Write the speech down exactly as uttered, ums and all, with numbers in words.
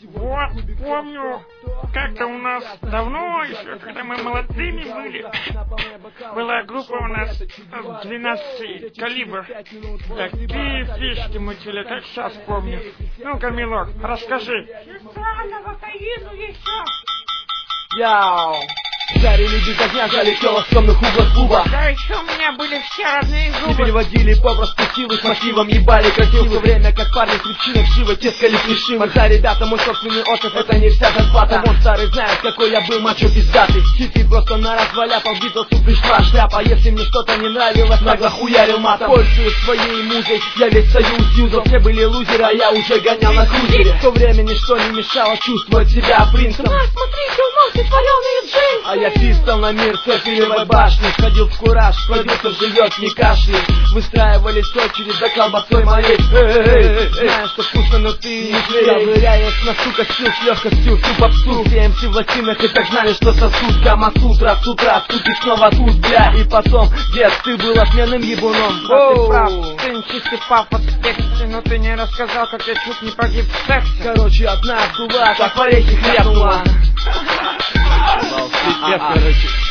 Вот, помню, как-то у нас давно еще, когда мы молодыми были, была группа у нас двенадцать калибр. Такие фишки мутили, как сейчас помню. Ну-ка, милок, расскажи. Яу! Жарили без огня, залетело в темных углах клуба. Да еще у меня были все родные зубы. Не переводили попросту силы с мотивом, ебали красиво. Все время как парни с ветчинок живо, тескали плешивых. Да, ребята, мой собственный отзыв, это не вся зарплата. Вон старый знает, какой я был мачо пиздатый. Хиты просто на раз валяпал, Битлсу пришла шляпа. Если мне что-то не нравилось, нагло хуярил матом. Пользуясь своей музой, я весь союз юзал. Все были лузеры, а я уже гонял на крузере. В то время ничто не мешало чувствовать себя принцем. Да, смотрите, у нас сотворенные джинсы. А я пистол на мир с эфиревой башни. Сходил в кураж, продюсер живет, не кашляй. Выстраивались очередь за колбасой моей. Знаешь, что вкусно, но ты не зверей. Ковыряясь на сука стил с легкостью всю попсу. Все эм си в латинах и так знали, что сосуд Камасутра с утра, суки снова тут, бля. И потом, дед, ты был отменным ебуном. Да ты прав, ты чистый папа в тексте, но ты не рассказал, как я чуть не погиб в сексе. Короче, одна дула, как в орехи хряпнула. Пипец, короче.